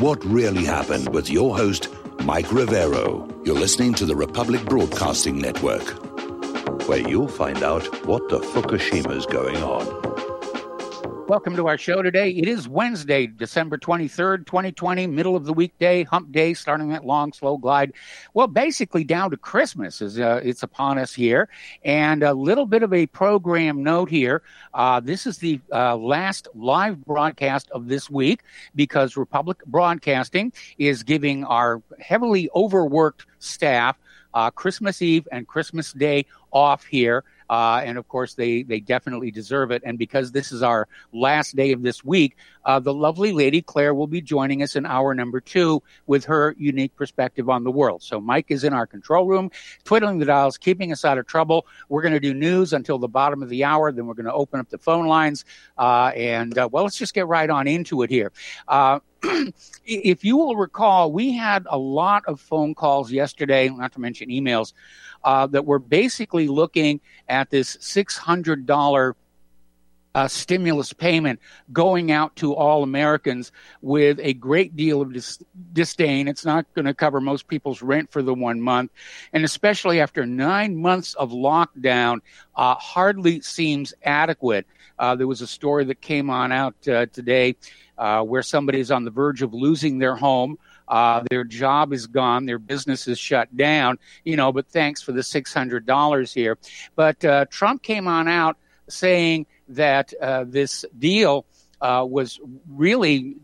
what really happened with your host, Mike Rivero. You're listening to the Republic Broadcasting Network, where you'll find out what the Fukushima's going on. Welcome to our show today. It is Wednesday, December 23rd, 2020, middle of the weekday, hump day, starting that long, slow glide. Well, basically down to Christmas as it's upon us here. And a little bit of a program note here. This is the last live broadcast of this week because Republic Broadcasting is giving our heavily overworked staff Christmas Eve and Christmas Day off here. And of course, they definitely deserve it. And because this is our last day of this week, the lovely lady Claire will be joining us in hour number 2 with her unique perspective on the world. So Mike is in our control room, twiddling the dials, keeping us out of trouble. We're going to do news until the bottom of the hour. Then we're going to open up the phone lines. Well, let's just get right on into it here. If you will recall, we had a lot of phone calls yesterday, not to mention emails, that were basically looking at this $600 stimulus payment going out to all Americans with a great deal of disdain. It's not going to cover most people's rent for the 1 month. And especially after 9 months of lockdown, hardly seems adequate. There was a story that came on out today where somebody is on the verge of losing their home. Their job is gone. Their business is shut down, but thanks for the $600 here. But Trump came on out saying that this deal was really,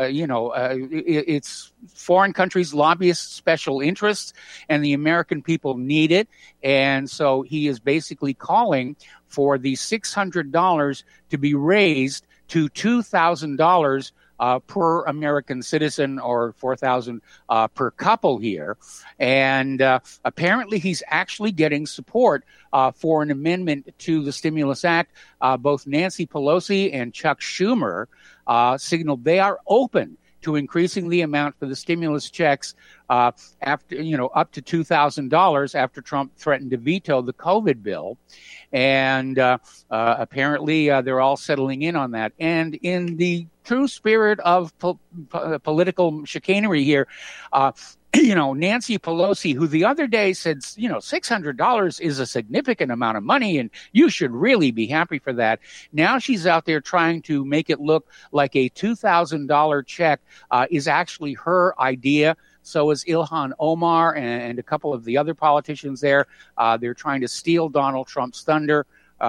it's foreign countries' lobbyists' special interests, and the American people need it. And so he is basically calling for the $600 to be raised to $2,000 per American citizen, or $4,000 per couple here. And apparently he's actually getting support for an amendment to the Stimulus Act. Both Nancy Pelosi and Chuck Schumer signaled they are open to increasing the amount for the stimulus checks after, up to $2,000 after Trump threatened to veto the COVID bill. And apparently they're all settling in on that. And in the true spirit of political chicanery here, Nancy Pelosi, who the other day said, $600 is a significant amount of money and you should really be happy for that. Now she's out there trying to make it look like a $2,000 check is actually her idea. So is Ilhan Omar and a couple of the other politicians there. They're trying to steal Donald Trump's thunder.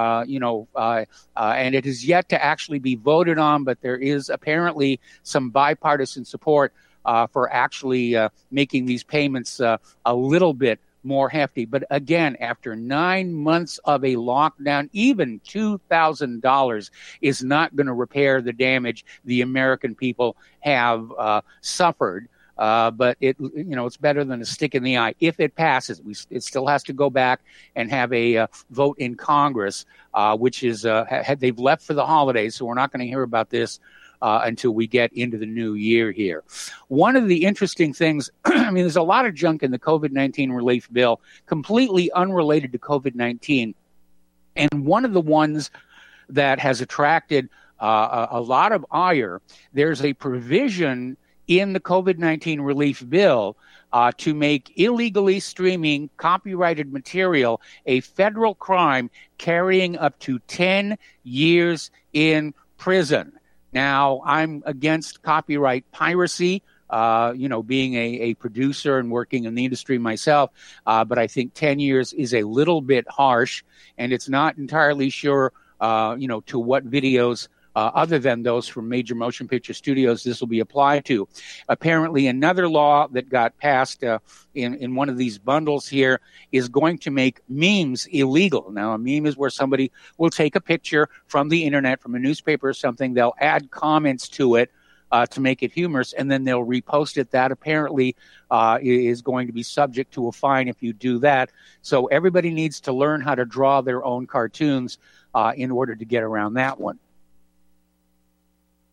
And it is yet to actually be voted on, but there is apparently some bipartisan support for actually making these payments a little bit more hefty. But again, after 9 months of a lockdown, even $2,000 is not going to repair the damage the American people have suffered. But it's better than a stick in the eye. If it passes, it still has to go back and have a vote in Congress, which is they've left for the holidays, so we're not going to hear about this until we get into the new year here. One of the interesting things, there's a lot of junk in the COVID-19 relief bill, completely unrelated to COVID-19, and one of the ones that has attracted a lot of ire, there's a provision in the COVID-19 relief bill to make illegally streaming copyrighted material a federal crime carrying up to 10 years in prison. Now, I'm against copyright piracy, being a producer and working in the industry myself, but I think 10 years is a little bit harsh, and it's not entirely sure, to what videos other than those from major motion picture studios this will be applied to. Apparently, another law that got passed in one of these bundles here is going to make memes illegal. Now, a meme is where somebody will take a picture from the internet, from a newspaper or something. They'll add comments to it to make it humorous, and then they'll repost it. That apparently is going to be subject to a fine if you do that. So everybody needs to learn how to draw their own cartoons in order to get around that one.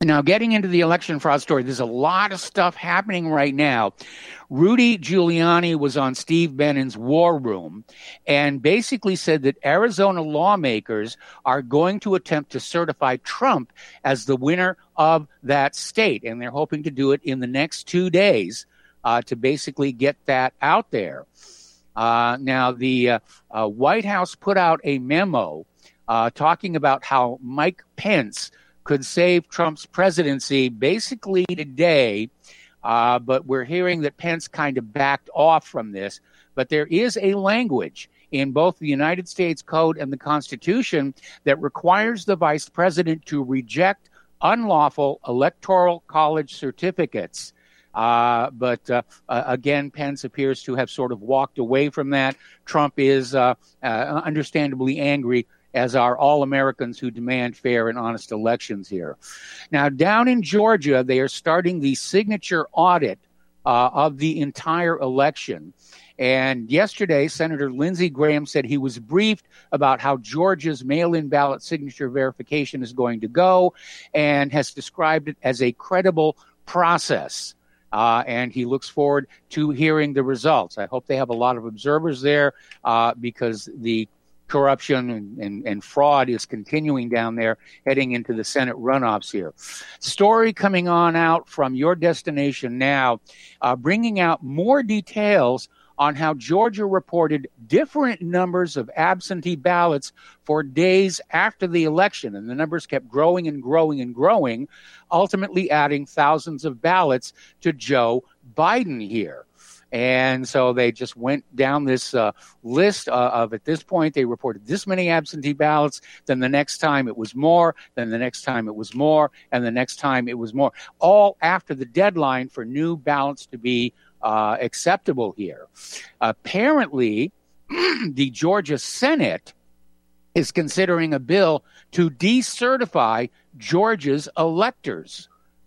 Now, getting into the election fraud story, there's a lot of stuff happening right now. Rudy Giuliani was on Steve Bannon's War Room and basically said that Arizona lawmakers are going to attempt to certify Trump as the winner of that state. And they're hoping to do it in the next 2 days to basically get that out there. Now, the White House put out a memo talking about how Mike Pence could save Trump's presidency basically today, but we're hearing that Pence kind of backed off from this. But there is a language in both the United States Code and the Constitution that requires the vice president to reject unlawful electoral college certificates. But again, Pence appears to have sort of walked away from that. Trump is understandably angry, as are all Americans who demand fair and honest elections here. Now, down in Georgia, they are starting the signature audit of the entire election. And yesterday, Senator Lindsey Graham said he was briefed about how Georgia's mail-in ballot signature verification is going to go and has described it as a credible process. And he looks forward to hearing the results. I hope they have a lot of observers there because the corruption and fraud is continuing down there heading into the Senate runoffs here. Story coming on out from Your Destination Now, bringing out more details on how Georgia reported different numbers of absentee ballots for days after the election. And the numbers kept growing and growing and growing, ultimately adding thousands of ballots to Joe Biden here. And so they just went down this list of, at this point, they reported this many absentee ballots. Then the next time it was more. Then the next time it was more. And the next time it was more. All after the deadline for new ballots to be acceptable here. Apparently, the Georgia Senate is considering a bill to decertify Georgia's electors.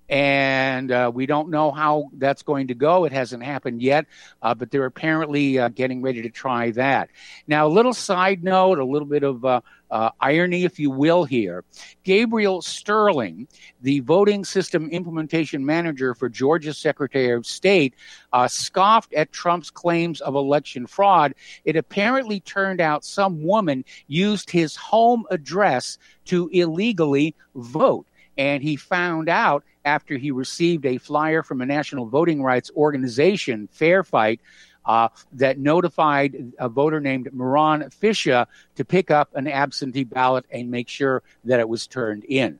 And we don't know how that's going to go. It hasn't happened yet, but they're apparently getting ready to try that. Now, a little side note, a little bit of irony, if you will, here. Gabriel Sterling, the voting system implementation manager for Georgia's Secretary of State, scoffed at Trump's claims of election fraud. It apparently turned out some woman used his home address to illegally vote. And he found out after he received a flyer from a national voting rights organization, Fair Fight, that notified a voter named Moran Fisher to pick up an absentee ballot and make sure that it was turned in.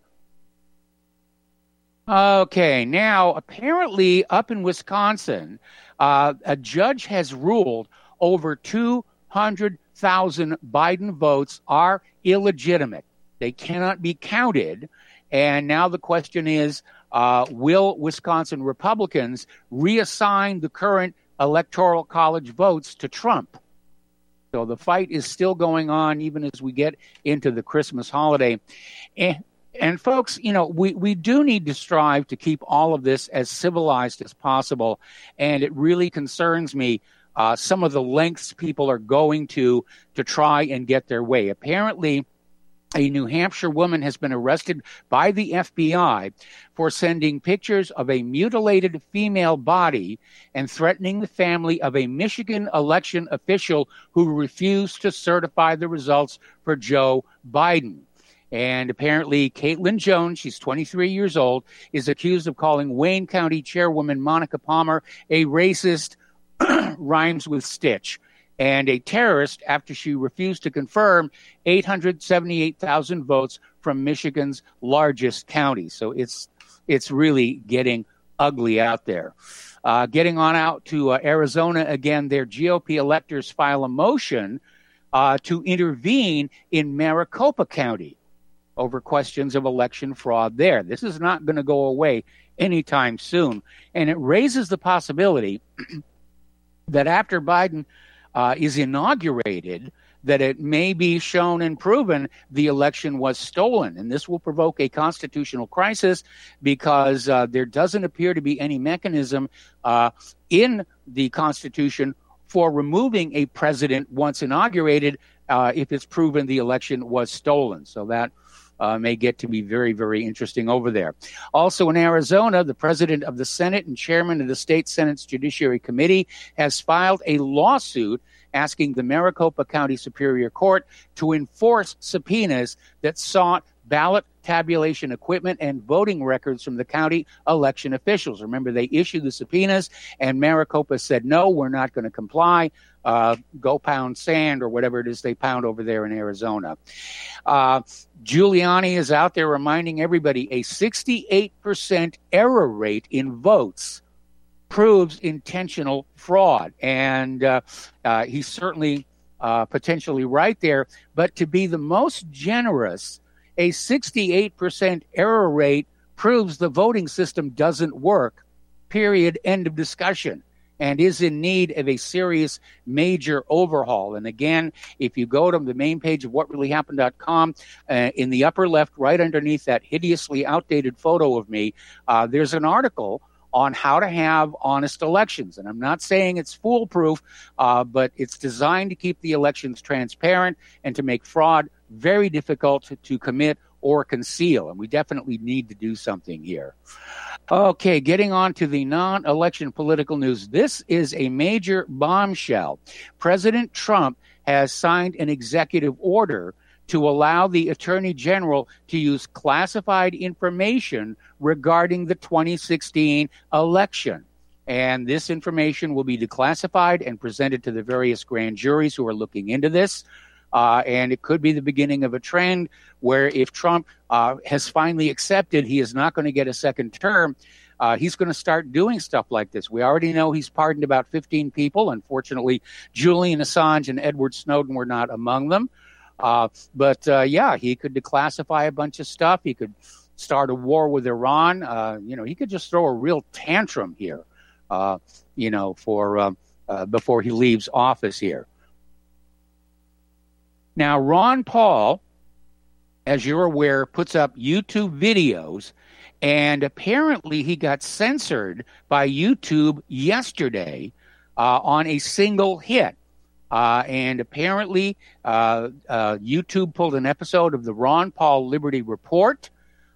Okay, now apparently up in Wisconsin, a judge has ruled over 200,000 Biden votes are illegitimate. They cannot be counted. And now the question is, will Wisconsin Republicans reassign the current electoral college votes to Trump? So the fight is still going on even as we get into the Christmas holiday. And folks, you know, we do need to strive to keep all of this as civilized as possible. And it really concerns me some of the lengths people are going to try and get their way. Apparently, a New Hampshire woman has been arrested by the FBI for sending pictures of a mutilated female body and threatening the family of a Michigan election official who refused to certify the results for Joe Biden. And apparently, Caitlin Jones, she's 23 years old, is accused of calling Wayne County Chairwoman Monica Palmer a racist, rhymes with Stitch, and a terrorist after she refused to confirm 878,000 votes from Michigan's largest county. So it's really getting ugly out there. Getting on out to Arizona again, their GOP electors file a motion to intervene in Maricopa County over questions of election fraud there. This is not going to go away anytime soon. And it raises the possibility that after Biden is inaugurated, that it may be shown and proven the election was stolen. And this will provoke a constitutional crisis because there doesn't appear to be any mechanism in the Constitution for removing a president once inaugurated if it's proven the election was stolen. So that may get to be very, very interesting over there. Also in Arizona, the president of the Senate and chairman of the state Senate's Judiciary Committee has filed a lawsuit asking the Maricopa County Superior Court to enforce subpoenas that sought ballot tabulation equipment and voting records from the county election officials. Remember, they issued the subpoenas, and Maricopa said, no, we're not going to comply. Go pound sand or whatever it is they pound over there in Arizona. Giuliani is out there reminding everybody a 68% error rate in votes proves intentional fraud. And he's certainly potentially right there. But to be the most generous, a 68% error rate proves the voting system doesn't work, period, end of discussion, and is in need of a serious major overhaul. And again, if you go to the main page of whatreallyhappened.com, in the upper left, right underneath that hideously outdated photo of me, there's an article on how to have honest elections. And I'm not saying it's foolproof, but it's designed to keep the elections transparent and to make fraud very difficult to commit or conceal. And we definitely need to do something here. Okay, getting on to the non-election political news. This is a major bombshell. President Trump has signed an executive order to allow the Attorney General to use classified information regarding the 2016 election. And this information will be declassified and presented to the various grand juries who are looking into this. And it could be the beginning of a trend where if Trump has finally accepted he is not going to get a second term, he's going to start doing stuff like this. We already know he's pardoned about 15 people. Unfortunately, Julian Assange and Edward Snowden were not among them. But he could declassify a bunch of stuff. He could start a war with Iran. He could just throw a real tantrum here, before he leaves office here. Now, Ron Paul, as you're aware, puts up YouTube videos, and apparently he got censored by YouTube yesterday on a single hit. And apparently YouTube pulled an episode of the Ron Paul Liberty Report,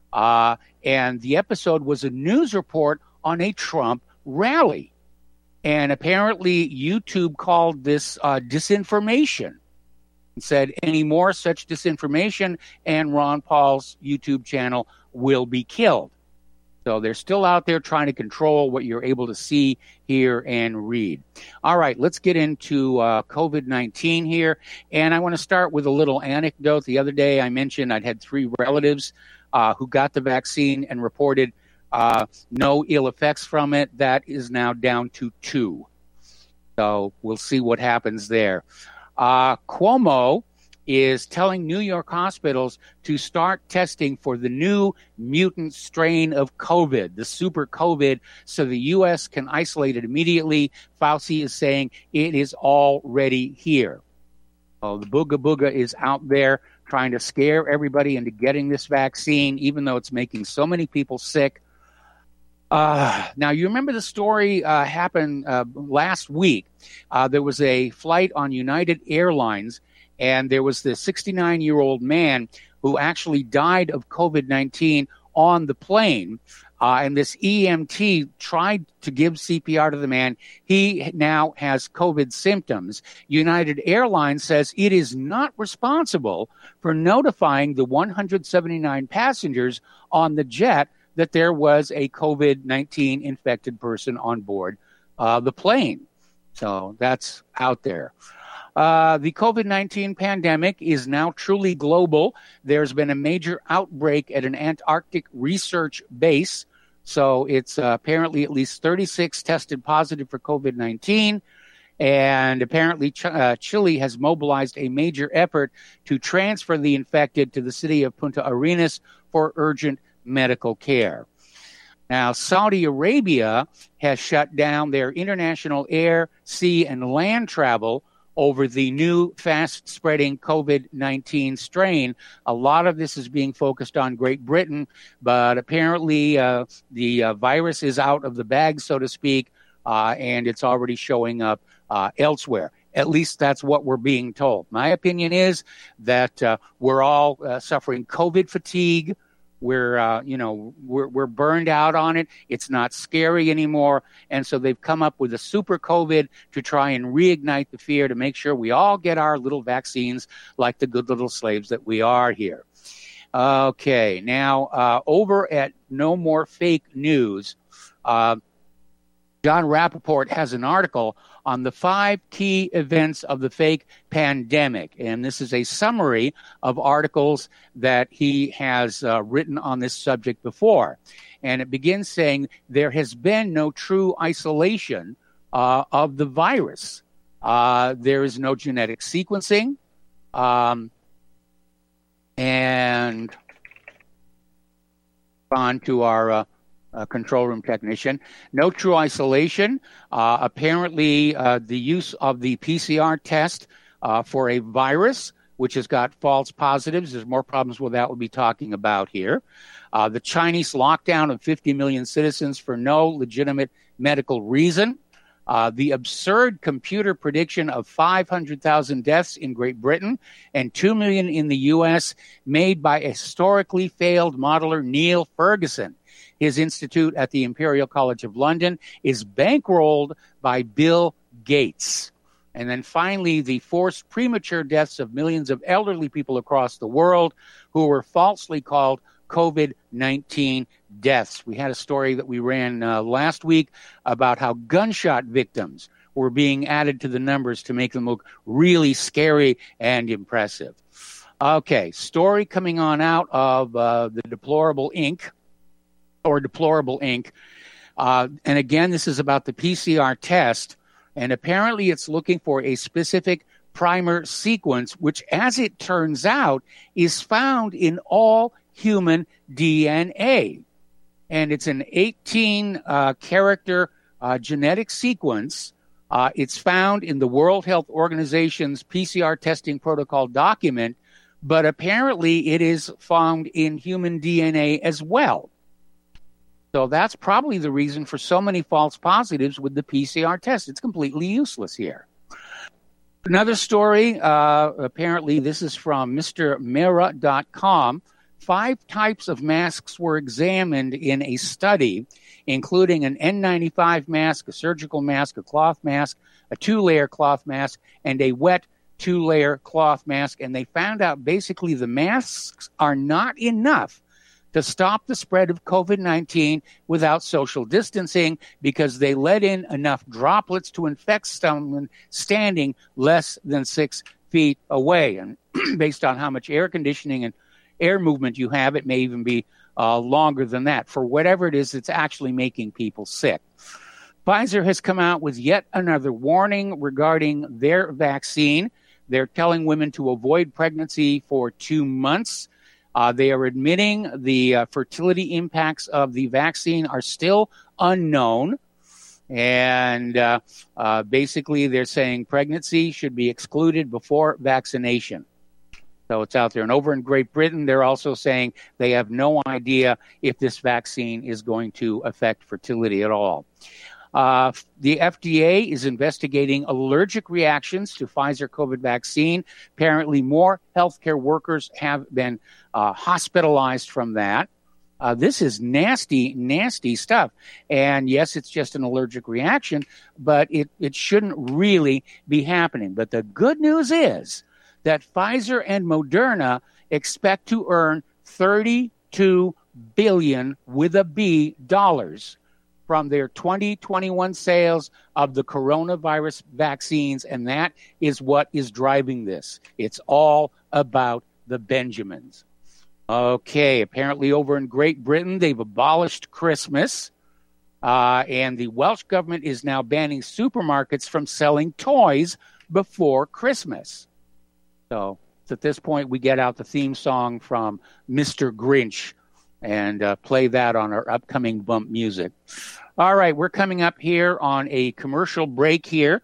and the episode was a news report on a Trump rally. And apparently YouTube called this disinformation. Said any more such disinformation and Ron Paul's YouTube channel will be killed. So they're still out there trying to control what you're able to see, hear, and read. All right, let's get into COVID-19 here. And I want to start with a little anecdote. The other day I mentioned I'd had 3 relatives who got the vaccine and reported no ill effects from it. That is now down to 2. So we'll see what happens there. Cuomo is telling New York hospitals to start testing for the new mutant strain of COVID, the super COVID, so the U.S. can isolate it immediately. Fauci is saying it is already here. The booga booga is out there trying to scare everybody into getting this vaccine, even though it's making so many people sick. Now, you remember the story happened last week. There was a flight on United Airlines, and there was this 69-year-old man who actually died of COVID-19 on the plane. And this EMT tried to give CPR to the man. He now has COVID symptoms. United Airlines says it is not responsible for notifying the 179 passengers on the jet that there was a COVID-19 infected person on board the plane. So that's out there. The COVID-19 pandemic is now truly global. There's been a major outbreak at an Antarctic research base. So it's apparently at least 36 tested positive for COVID-19. And apparently Chile has mobilized a major effort to transfer the infected to the city of Punta Arenas for urgent medical care. Now, Saudi Arabia has shut down their international air, sea, and land travel over the new fast-spreading COVID-19 strain. A lot of this is being focused on Great Britain, but apparently the virus is out of the bag, so to speak, and it's already showing up elsewhere. At least that's what we're being told. My opinion is that we're all suffering COVID fatigue. We're burned out on it. It's not scary anymore. And so they've come up with a super COVID to try and reignite the fear, to make sure we all get our little vaccines like the good little slaves that we are here. Okay, now over at No More Fake News, John Rappaport has an article on the 5 key events of the fake pandemic. And this is a summary of articles that he has written on this subject before. And it begins saying there has been no true isolation of the virus. There is no genetic sequencing. And on to our control room technician. No true isolation. Apparently, the use of the PCR test for a virus, which has got false positives. There's more problems with that we'll be talking about here. The Chinese lockdown of 50 million citizens for no legitimate medical reason. The absurd computer prediction of 500,000 deaths in Great Britain and 2 million in the U.S. made by a historically failed modeler Neil Ferguson. His institute at the Imperial College of London is bankrolled by Bill Gates. And then finally, the forced premature deaths of millions of elderly people across the world who were falsely called COVID-19 deaths. We had a story that we ran last week about how gunshot victims were being added to the numbers to make them look really scary and impressive. Okay, story coming on out of the Deplorable Inc. And again, this is about the PCR test. And apparently it's looking for a specific primer sequence, which, as it turns out, is found in all human DNA. And it's an 18-character genetic sequence. It's found in the World Health Organization's PCR testing protocol document, but apparently it is found in human DNA as well. So that's probably the reason for so many false positives with the PCR test. It's completely useless here. Another story, apparently this is from MrMera.com. 5 types of masks were examined in a study, including an N95 mask, a surgical mask, a cloth mask, a 2-layer cloth mask, and a wet 2-layer cloth mask. And they found out basically the masks are not enough to stop the spread of COVID-19 without social distancing, because they let in enough droplets to infect someone standing less than 6 feet away. And based on how much air conditioning and air movement you have, it may even be longer than that. For whatever it is, it's actually making people sick. Pfizer has come out with yet another warning regarding their vaccine. They're telling women to avoid pregnancy for 2 months. They are admitting the fertility impacts of the vaccine are still unknown. And basically, they're saying pregnancy should be excluded before vaccination. So it's out there. And over in Great Britain, they're also saying they have no idea if this vaccine is going to affect fertility at all. The FDA is investigating allergic reactions to Pfizer COVID vaccine. Apparently, more healthcare workers have been hospitalized from that. This is nasty, nasty stuff. And yes, it's just an allergic reaction, but it shouldn't really be happening. But the good news is that Pfizer and Moderna expect to earn $32 billion with a B dollars from their 2021 sales of the coronavirus vaccines, and that is what is driving this. It's all about the Benjamins. Okay, apparently over in Great Britain, they've abolished Christmas, and the Welsh government is now banning supermarkets from selling toys before Christmas. So at this point, we get out the theme song from Mr. Grinch and play that on our upcoming bump music. All right, we're coming up here on a commercial break here,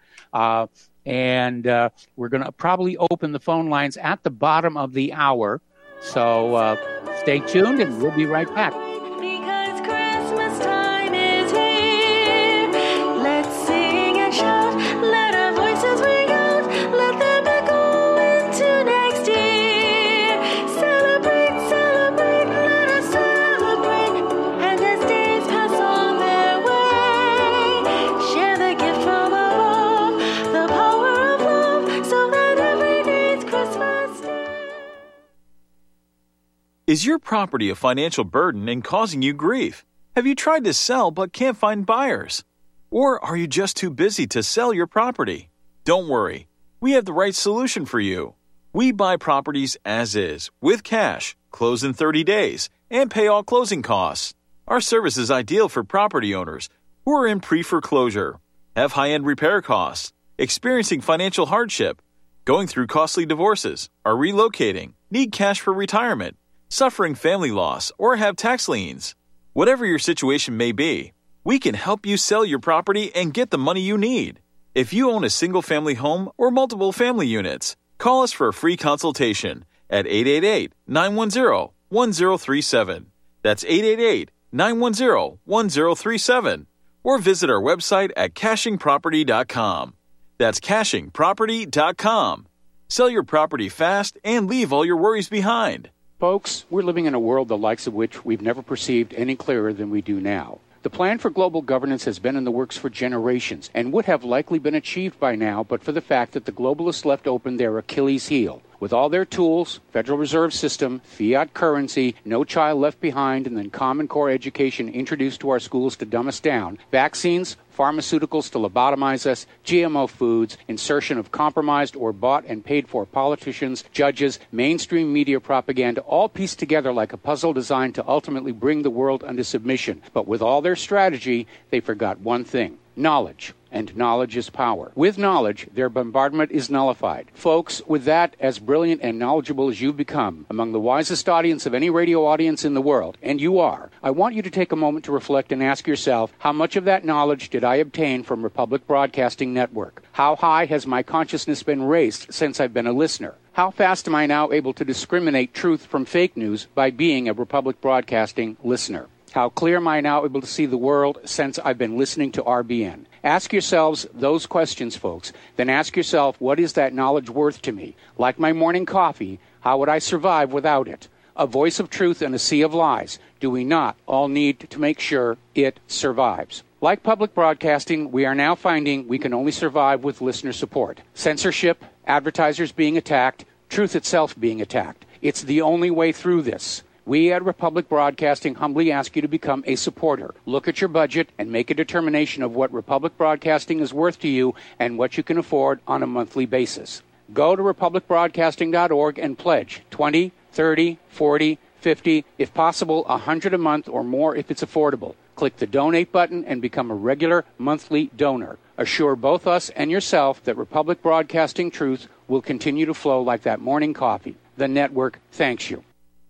and we're going to probably open the phone lines at the bottom of the hour. So stay tuned, and we'll be right back. Because Christmas time is here. Let's sing and shout, let our voices ring out. Is your property a financial burden and causing you grief? Have you tried to sell but can't find buyers? Or are you just too busy to sell your property? Don't worry, we have the right solution for you. We buy properties as is, with cash, close in 30 days, and pay all closing costs. Our service is ideal for property owners who are in pre-foreclosure, have high-end repair costs, experiencing financial hardship, going through costly divorces, are relocating, need cash for retirement, suffering family loss, or have tax liens. Whatever your situation may be, we can help you sell your property and get the money you need. If you own a single-family home or multiple family units, call us for a free consultation at 888-910-1037. That's 888-910-1037. Or visit our website at cashingproperty.com. That's cashingproperty.com. Sell your property fast and leave all your worries behind. Folks, we're living in a world the likes of which we've never perceived any clearer than we do now. The plan for global governance has been in the works for generations and would have likely been achieved by now but for the fact that the globalists left open their Achilles heel. With all their tools, Federal Reserve System, fiat currency, no child left behind, and then Common Core education introduced to our schools to dumb us down, vaccines, pharmaceuticals to lobotomize us, GMO foods, insertion of compromised or bought and paid for politicians, judges, mainstream media propaganda, all pieced together like a puzzle designed to ultimately bring the world under submission. But with all their strategy, they forgot one thing: knowledge. And knowledge is power. With knowledge, their bombardment is nullified. Folks, with that, as brilliant and knowledgeable as you've become, among the wisest audience of any radio audience in the world, and you are, I want you to take a moment to reflect and ask yourself, how much of that knowledge did I obtain from Republic Broadcasting Network? How high has my consciousness been raised since I've been a listener? How fast am I now able to discriminate truth from fake news by being a Republic Broadcasting listener? How clear am I now able to see the world since I've been listening to RBN? Ask yourselves those questions, folks. Then ask yourself, what is that knowledge worth to me? Like my morning coffee, how would I survive without it? A voice of truth in a sea of lies. Do we not all need to make sure it survives? Like public broadcasting, we are now finding we can only survive with listener support. Censorship, advertisers being attacked, truth itself being attacked. It's the only way through this. We at Republic Broadcasting humbly ask you to become a supporter. Look at your budget and make a determination of what Republic Broadcasting is worth to you and what you can afford on a monthly basis. Go to republicbroadcasting.org and pledge $20, $30, $40, $50, if possible, $100 a month or more if it's affordable. Click the donate button and become a regular monthly donor. Assure both us and yourself that Republic Broadcasting truth will continue to flow like that morning coffee. The network thanks you.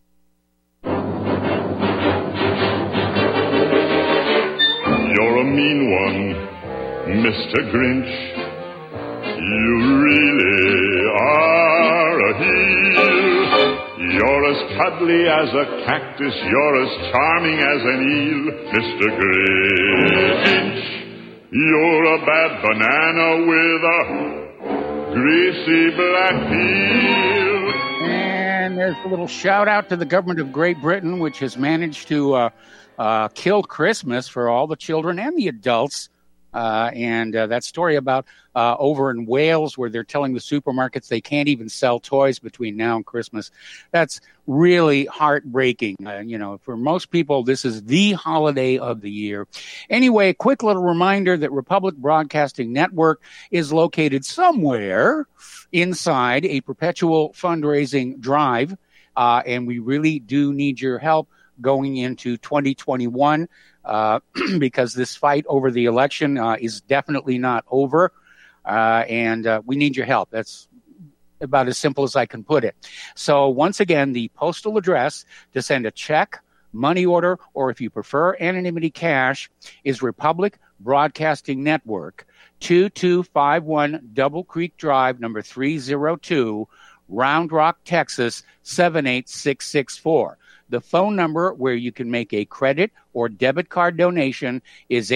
You're a mean one, Mr. Grinch. You really are a heel. You're as cuddly as a cactus. You're as charming as an eel, Mr. Grinch. You're a bad banana with a greasy black peel. And there's a little shout out to the government of Great Britain, which has managed to kill Christmas for all the children and the adults. And that story about over in Wales where they're telling the supermarkets they can't even sell toys between now and Christmas. That's really heartbreaking. For most people, this is the holiday of the year. Anyway, a quick little reminder that Republic Broadcasting Network is located somewhere inside a perpetual fundraising drive. And we really do need your help going into 2021 because this fight over the election is definitely not over. And we need your help. That's about as simple as I can put it. So once again, the postal address to send a check, money order, or if you prefer anonymity cash is Republic Broadcasting Network, 2251 Double Creek Drive, number 302, Round Rock, Texas, 78664. The phone number where you can make a credit or debit card donation is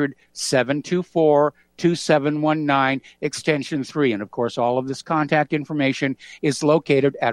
800-724-2719, extension 3. And, of course, all of this contact information is located at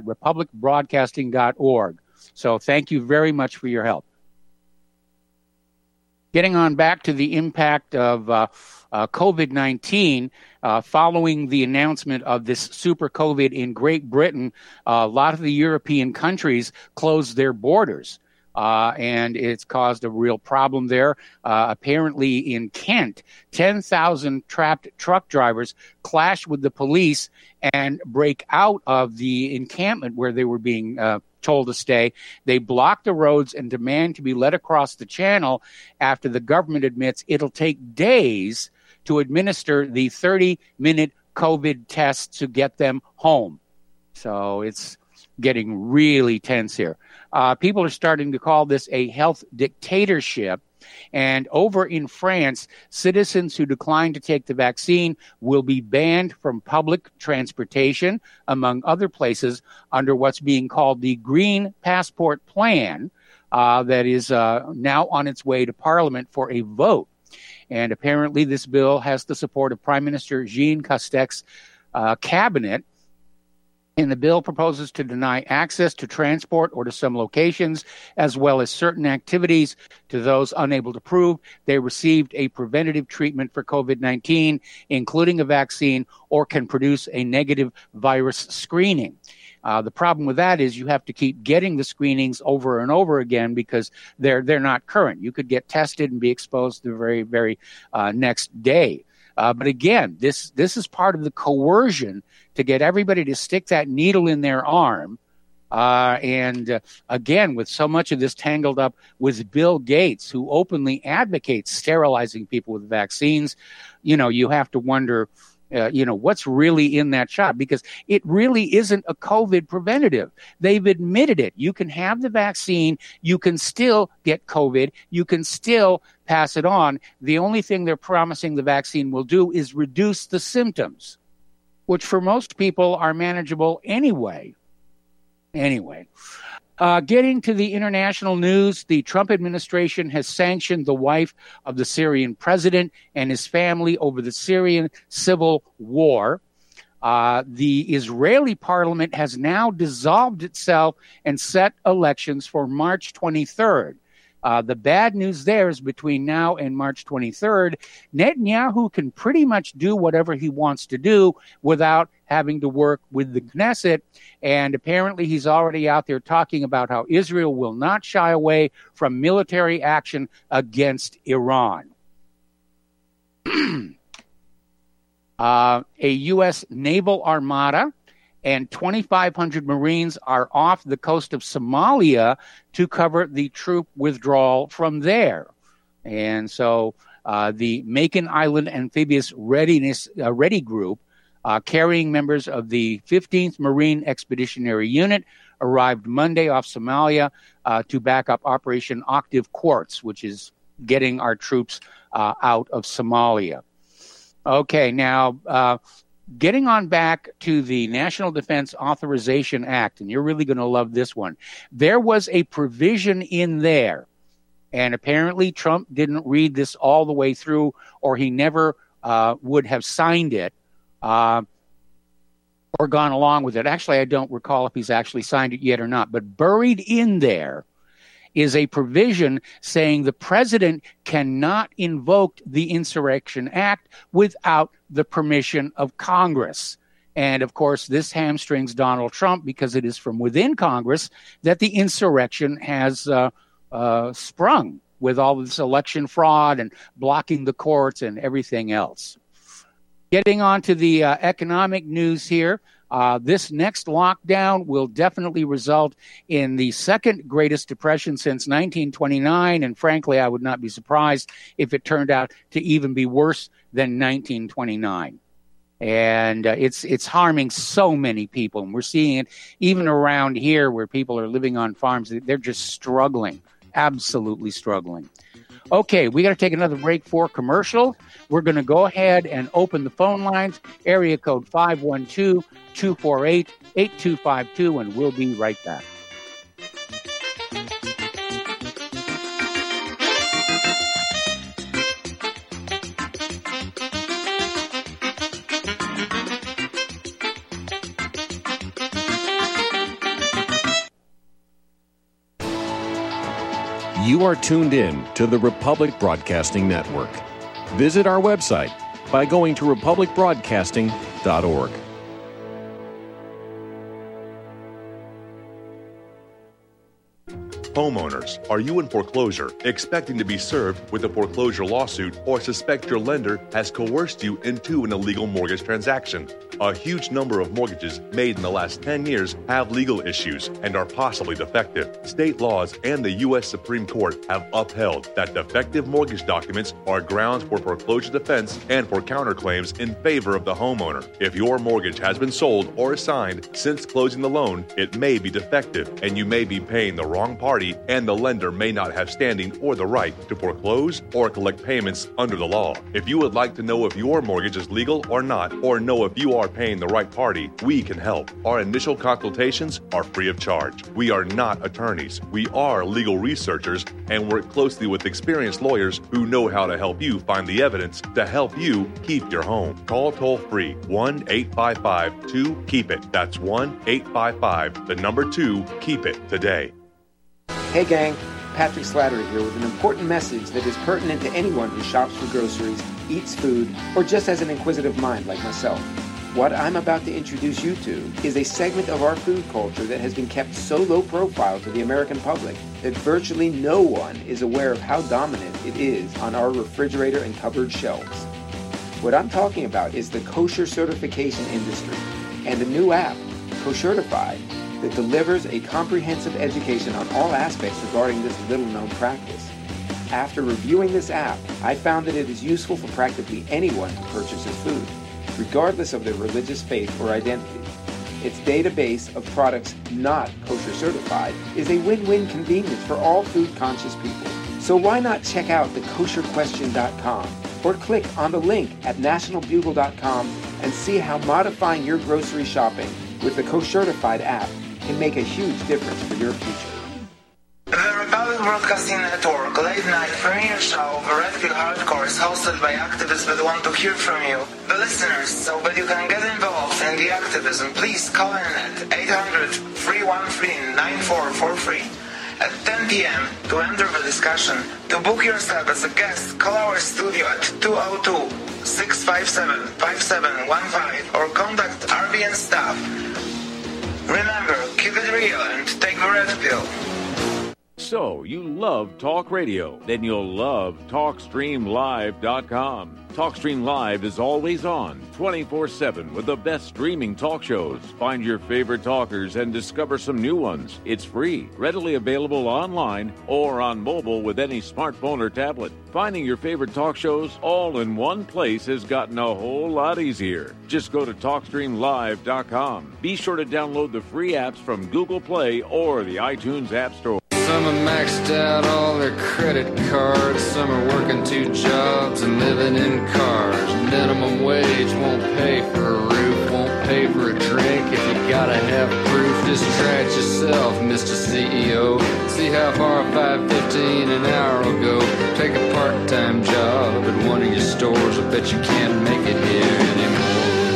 republicbroadcasting.org. So thank you very much for your help. Getting on back to the impact of COVID-19, following the announcement of this super COVID in Great Britain, a lot of the European countries closed their borders. And it's caused a real problem there. Apparently in Kent, 10,000 trapped truck drivers clashed with the police and break out of the encampment where they were being told to stay. They block the roads and demand to be let across the channel after the government admits it'll take days to administer the 30-minute COVID test to get them home. So it's getting really tense here. People are starting to call this a health dictatorship. And over in France, citizens who decline to take the vaccine will be banned from public transportation, among other places, under what's being called the Green Passport Plan that is now on its way to Parliament for a vote. And apparently this bill has the support of Prime Minister Jean Castex cabinet. And the bill proposes to deny access to transport or to some locations, as well as certain activities to those unable to prove they received a preventative treatment for COVID-19, including a vaccine, or can produce a negative virus screening. The problem with that is you have to keep getting the screenings over and over again because they're not current. You could get tested and be exposed the very, very next day. But again, this is part of the coercion to get everybody to stick that needle in their arm. And again, with so much of this tangled up with Bill Gates, who openly advocates sterilizing people with vaccines, you have to wonder, what's really in that shot, because it really isn't a COVID preventative. They've admitted it. You can have the vaccine. You can still get COVID. You can still pass it on. The only thing they're promising the vaccine will do is reduce the symptoms, which for most people are manageable anyway. Getting to the international news, the Trump administration has sanctioned the wife of the Syrian president and his family over the Syrian civil war. The Israeli parliament has now dissolved itself and set elections for March 23rd. The bad news there is between now and March 23rd, Netanyahu can pretty much do whatever he wants to do without having to work with the Knesset. And apparently he's already out there talking about how Israel will not shy away from military action against Iran. A U.S. naval armada and 2,500 Marines are off the coast of Somalia to cover the troop withdrawal from there. And so the Makin Island Amphibious Ready Group, carrying members of the 15th Marine Expeditionary Unit, arrived Monday off Somalia to back up Operation Octave Quartz, which is getting our troops out of Somalia. Okay, now getting on back to the National Defense Authorization Act, and you're really going to love this one. There was a provision in there, and apparently Trump didn't read this all the way through, or he never would have signed it or gone along with it. Actually, I don't recall if he's actually signed it yet or not, but buried in there is a provision saying the president cannot invoke the Insurrection Act without the permission of Congress. And, of course, this hamstrings Donald Trump because it is from within Congress that the insurrection has sprung with all of this election fraud and blocking the courts and everything else. Getting on to the economic news here. This next lockdown will definitely result in the second greatest depression since 1929, and frankly, I would not be surprised if it turned out to even be worse than 1929. And it's harming so many people, and we're seeing it even around here where people are living on farms. They're just struggling, absolutely struggling. Okay, we got to take another break for commercial. We're going to go ahead and open the phone lines, area code 512-248-8252, and we'll be right back. You are tuned in to the Republic Broadcasting Network. Visit our website by going to republicbroadcasting.org. Homeowners, are you in foreclosure, expecting to be served with a foreclosure lawsuit, or suspect your lender has coerced you into an illegal mortgage transaction? A huge number of mortgages made in the last 10 years have legal issues and are possibly defective. State laws and the U.S. Supreme Court have upheld that defective mortgage documents are grounds for foreclosure defense and for counterclaims in favor of the homeowner. If your mortgage has been sold or assigned since closing the loan, it may be defective and you may be paying the wrong party, and the lender may not have standing or the right to foreclose or collect payments under the law. If you would like to know if your mortgage is legal or not, or know if you are paying the right party, we can help. Our initial consultations are free of charge. We are not attorneys. We are legal researchers and work closely with experienced lawyers who know how to help you find the evidence to help you keep your home. Call toll-free 1-855-2-KEEP-IT. That's 1-855-2-KEEP-IT today. Hey gang, Patrick Slattery here with an important message that is pertinent to anyone who shops for groceries, eats food, or just has an inquisitive mind like myself. What I'm about to introduce you to is a segment of our food culture that has been kept so low profile to the American public that virtually no one is aware of how dominant it is on our refrigerator and cupboard shelves. What I'm talking about is the kosher certification industry and a new app, Koshertified, that delivers a comprehensive education on all aspects regarding this little-known practice. After reviewing this app, I found that it is useful for practically anyone who purchases food, regardless of their religious faith or identity. Its database of products not kosher certified is a win-win convenience for all food-conscious people. So why not check out thekosherquestion.com or click on the link at nationalbugle.com and see how modifying your grocery shopping with the Koshertified app can make a huge difference for your future. The Republic Broadcasting Network late night premiere show of Red Pill Hardcore is hosted by activists that want to hear from you, the listeners. So that you can get involved in the activism, please call in at 800-313-9443 at 10 p.m. to enter the discussion. To book yourself as a guest, call our studio at 202-657-5715 or contact RBN staff. Remember, keep it real and take the red pill. So, you love talk radio? Then you'll love TalkStreamLive.com. TalkStream Live is always on, 24/7, with the best streaming talk shows. Find your favorite talkers and discover some new ones. It's free, readily available online or on mobile with any smartphone or tablet. Finding your favorite talk shows all in one place has gotten a whole lot easier. Just go to TalkStreamLive.com. Be sure to download the free apps from Google Play or the iTunes App Store. Some have maxed out all their credit cards. Some are working 2 jobs and living in cars. Minimum wage won't pay for a roof, won't pay for a drink. If you gotta have proof, just try it yourself, Mr. CEO. See how far $5.15 an hour will go. Take a part-time job at one of your stores. I bet you can't make it here anymore.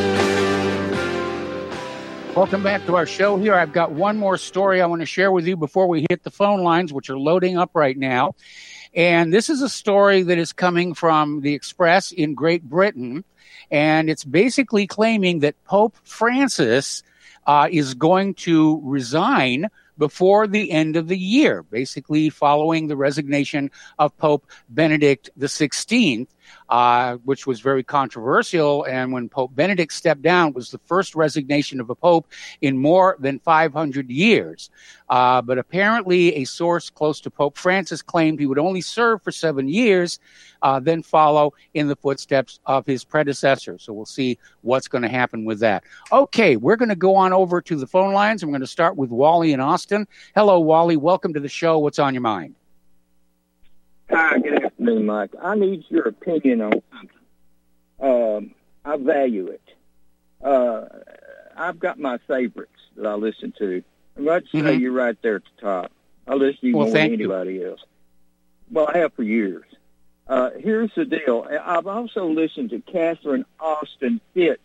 Welcome back to our show here. I've got one more story I want to share with you before we hit the phone lines, which are loading up right now. And this is a story that is coming from the Express in Great Britain. And it's basically claiming that Pope Francis is going to resign before the end of the year, basically following the resignation of Pope Benedict XVI, which was very controversial. And when Pope Benedict stepped down, it was the first resignation of a pope in more than 500 years. But apparently a source close to Pope Francis claimed he would only serve for 7 years, then follow in the footsteps of his predecessor. So we'll see what's going to happen with that. Okay, we're going to go on over to the phone lines. I'm going to start with Wally in Austin. Hello, Wally. Welcome to the show. What's on your mind? Hi, good afternoon, Mike. I need your opinion on something. I value it. I've got my favorites that I listen to. I'd say you're right there at the top. I listen to you more than anybody else. Well, I have for years. Here's the deal. I've also listened to Catherine Austin Fitz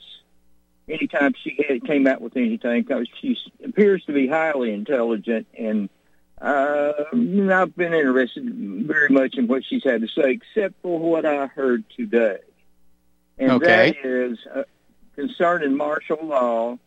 anytime she came out with anything, because she appears to be highly intelligent and I've been interested very much in what she's had to say, except for what I heard today. And that is concerning martial law.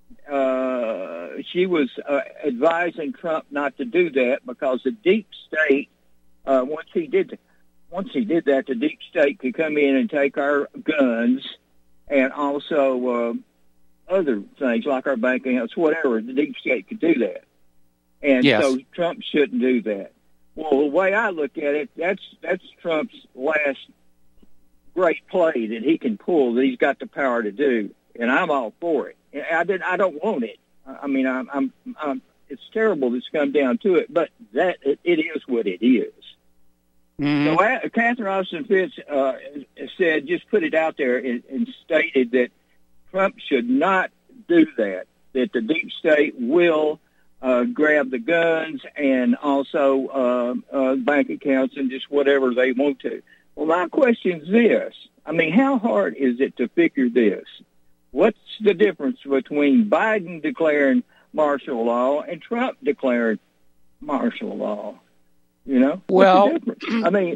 She was advising Trump not to do that because the deep state, once he did that, the deep state could come in and take our guns and also other things like our bank accounts, whatever. The deep state could do that. And so Trump shouldn't do that. Well, the way I look at it, that's Trump's last great play that he can pull, that he's got the power to do, and I'm all for it. I don't want it. I mean, I'm it's terrible that's come down to it, but it is what it is. Mm-hmm. So Catherine Austin Fitts said, just put it out there and stated that Trump should not do that the deep state will grab the guns and also bank accounts and just whatever they want to. Well, my question is this. I mean, how hard is it to figure this? What's the difference between Biden declaring martial law and Trump declaring martial law? You know? Well, I mean,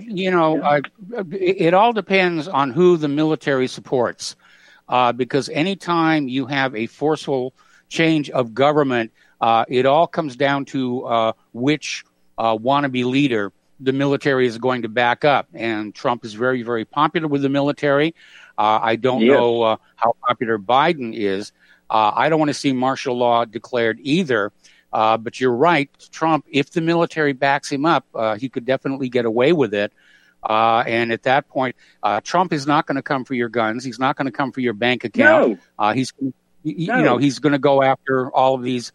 it all depends on who the military supports. Because anytime you have a forceful change of government, it all comes down to which wannabe leader the military is going to back up. And Trump is very, very popular with the military. I don't know how popular Biden is. I don't want to see martial law declared either. But you're right, Trump, if the military backs him up, he could definitely get away with it. And at that point, Trump is not going to come for your guns. He's not going to come for your bank account. No. He's going to go after all of these,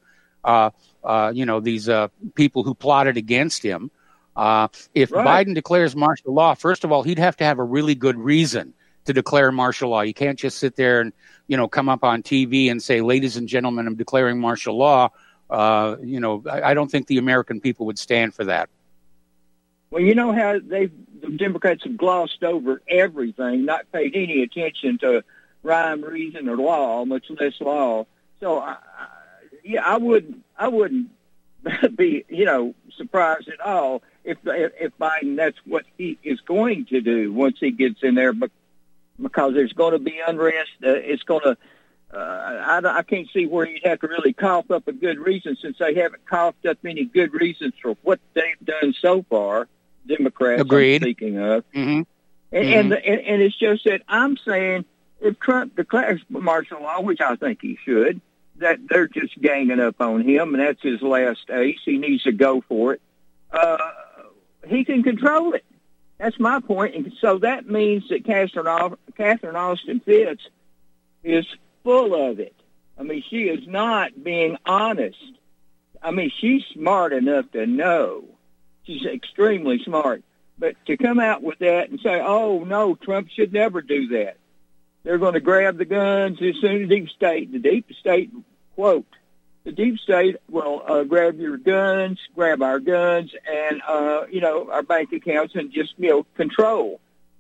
these people who plotted against him. If Biden declares martial law, first of all, he'd have to have a really good reason to declare martial law. You can't just sit there and, come up on TV and say, ladies and gentlemen, I'm declaring martial law. I don't think the American people would stand for that. Well, you know how the Democrats have glossed over everything, not paid any attention to rhyme, reason, or law, much less law. So, I wouldn't be, surprised at all if Biden, that's what he is going to do once he gets in there, because there's going to be unrest. It's going to. I can't see where you'd have to really cough up a good reason, since they haven't coughed up any good reasons for what they've done so far. Democrats, Agreed. I'm speaking of. Mm-hmm. And it's just that I'm saying if Trump declares martial law, which I think he should, that they're just ganging up on him, and that's his last ace. He needs to go for it. He can control it. That's my point. And so that means that Catherine Austin Fitts is full of it. I mean, she is not being honest. I mean, she's smart enough to know. She's extremely smart. But to come out with that and say, oh, no, Trump should never do that. They're going to grab the guns as soon as the deep state, quote, the deep state will grab your guns, grab our guns, and, our bank accounts and just, control.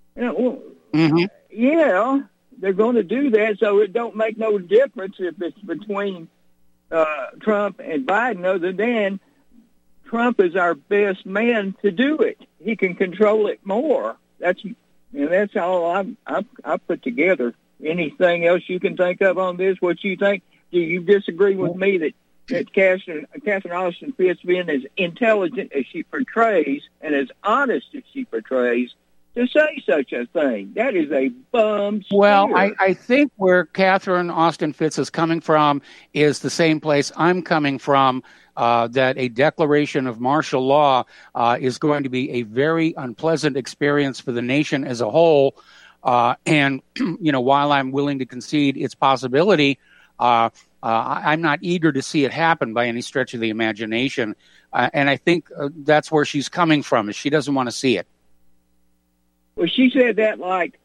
Yeah, they're going to do that, so it don't make no difference if it's between Trump and Biden, other than Trump is our best man to do it. He can control it more. That's all I put together. Anything else you can think of on this? What you think? Do you disagree with me that Catherine Austin Fitts, being as intelligent as she portrays and as honest as she portrays, to say such a thing? That is a bum steer. Well, I think where Catherine Austin Fitts is coming from is the same place I'm coming from, that a declaration of martial law is going to be a very unpleasant experience for the nation as a whole. And, while I'm willing to concede its possibility, I'm not eager to see it happen by any stretch of the imagination. And I think that's where she's coming from, is she doesn't want to see it. Well, she said that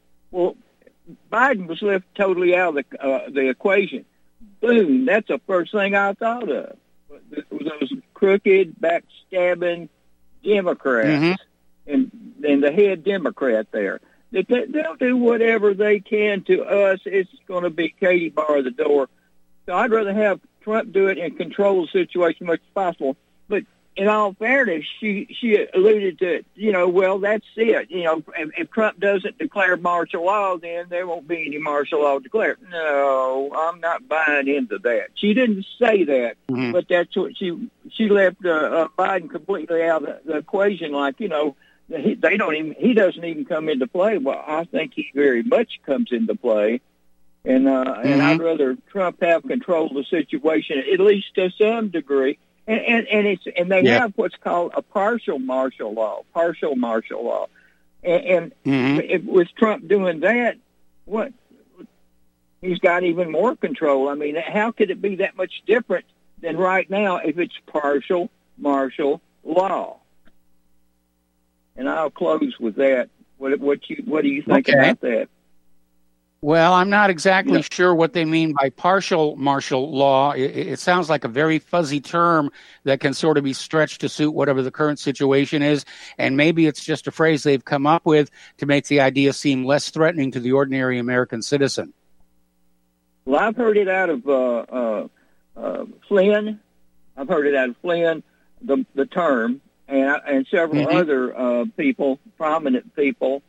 Biden was left totally out of the equation. Boom, that's the first thing I thought of. Those crooked, backstabbing Democrats, and the head Democrat there. They'll do whatever they can to us. It's going to be Katie bar the door. So I'd rather have Trump do it and control the situation as much as possible. But in all fairness, she alluded to, well, that's it. If Trump doesn't declare martial law, then there won't be any martial law declared. No, I'm not buying into that. She didn't say that, but that's what she left Biden completely out of the equation. Like, he doesn't even come into play. Well, I think he very much comes into play. And I'd rather Trump have control of the situation, at least to some degree. And they have what's called a partial martial law. And with Trump doing that, he's got even more control. I mean, how could it be that much different than right now if it's partial martial law? And I'll close with that. What do you think about that? Well, I'm not exactly sure what they mean by partial martial law. It sounds like a very fuzzy term that can sort of be stretched to suit whatever the current situation is. And maybe it's just a phrase they've come up with to make the idea seem less threatening to the ordinary American citizen. Well, I've heard it out of Flynn. I've heard it out of Flynn, the term, and several other people, prominent people,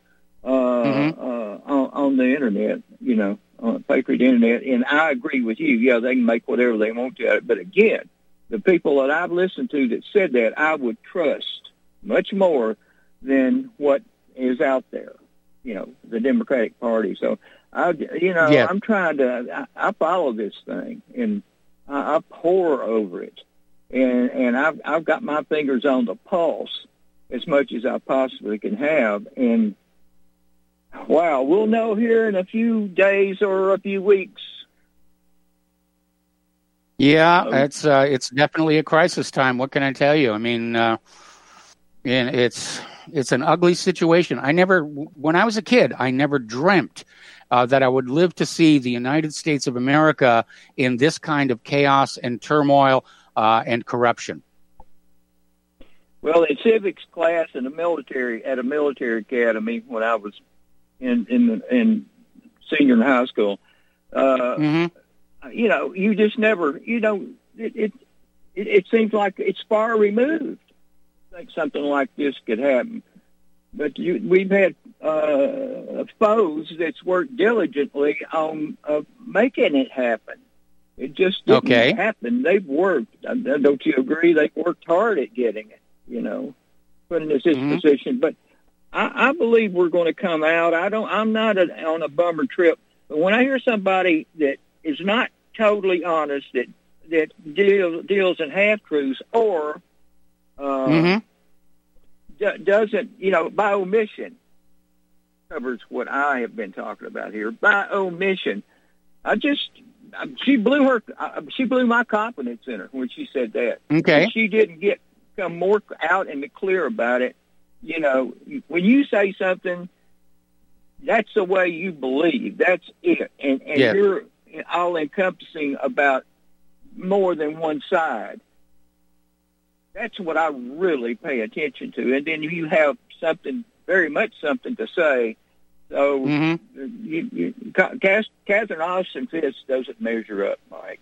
on the internet, on the Patriot Internet, and I agree with you. Yeah, they can make whatever they want to out of it. But again, the people that I've listened to that said that, I would trust much more than what is out there, the Democratic Party. So, I'm trying to, I follow this thing, and I pore over it. And I've got my fingers on the pulse as much as I possibly can have, and wow, we'll know here in a few days or a few weeks. Yeah, it's definitely a crisis time. What can I tell you? I mean, and it's an ugly situation. When I was a kid, I never dreamt that I would live to see the United States of America in this kind of chaos and turmoil and corruption. Well, in civics class at a military academy when I was in senior in high school, you just never, it seems like it's far removed. I think something like this could happen. But we've had foes that's worked diligently on making it happen. It just didn't happen. They've worked. Don't you agree? They've worked hard at getting it, putting us in this position. But I believe we're going to come out. I'm not on a bummer trip. But when I hear somebody that is not totally honest, that deals in half-truths or doesn't, by omission, covers what I have been talking about here. By omission, she blew my confidence in her when she said that. Okay. And she didn't come more out and clear about it. When you say something, that's the way you believe. That's it. And you're all-encompassing about more than one side. That's what I really pay attention to. And then you have very much something to say. So Catherine Austin Fitts doesn't measure up, Mike.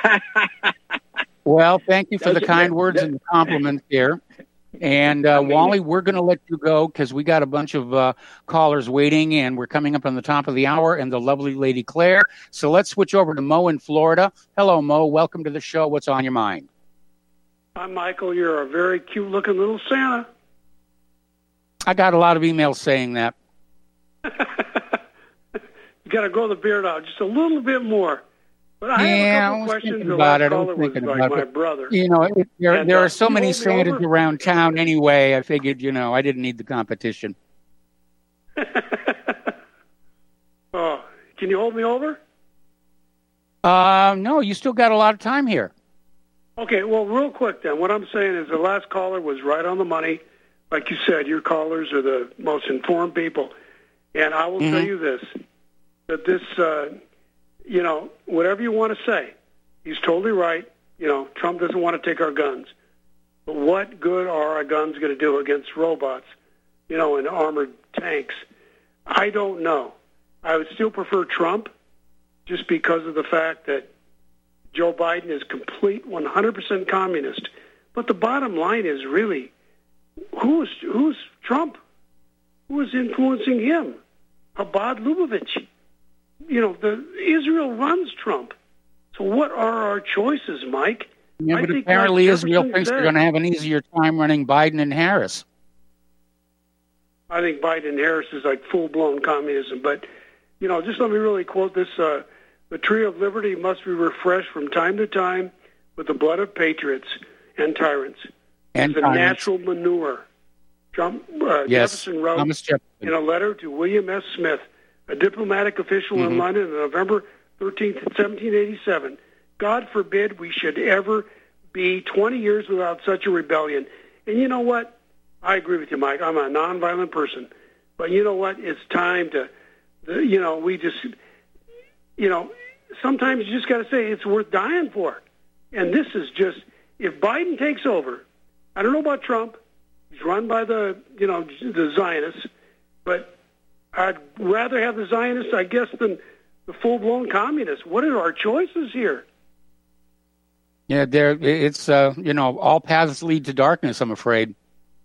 Well, thank you for the kind words and the compliments here. And Wally, we're going to let you go because we got a bunch of callers waiting, and we're coming up on the top of the hour, and the lovely Lady Claire. So let's switch over to Mo in Florida. Hello, Mo. Welcome to the show. What's on your mind? Hi, Michael. You're a very cute-looking little Santa. I got a lot of emails saying that. You got to grow the beard out just a little bit more. But I have a couple questions. The last caller was like my brother. There are so many Santas around town anyway. I figured, I didn't need the competition. Oh, can you hold me over? No, you still got a lot of time here. Okay, well, real quick then. What I'm saying is the last caller was right on the money. Like you said, your callers are the most informed people. And I will tell you this, that this, whatever you want to say, he's totally right. Trump doesn't want to take our guns. But what good are our guns going to do against robots, and armored tanks? I don't know. I would still prefer Trump just because of the fact that Joe Biden is complete 100% communist But the bottom line is really, who's Trump? Who is influencing him? Chabad Lubavitch. Israel runs Trump. So what are our choices, Mike? Yeah, but apparently Israel thinks they're going to have an easier time running Biden and Harris. I think Biden and Harris is like full-blown communism. But, just let me really quote this. The tree of liberty must be refreshed from time to time with the blood of patriots and tyrants. It's a natural manure. Jefferson wrote in a letter to William S. Smith, a diplomatic official in London on November 13th, 1787, God forbid we should ever be 20 years without such a rebellion. And you know what? I agree with you, Mike. I'm a nonviolent person. But you know what? It's time to, sometimes you just got to say it's worth dying for. And this is just, if Biden takes over, I don't know about Trump. He's run by the Zionists. But I'd rather have the Zionists, I guess, than the full-blown communists. What are our choices here? Yeah, it's all paths lead to darkness, I'm afraid.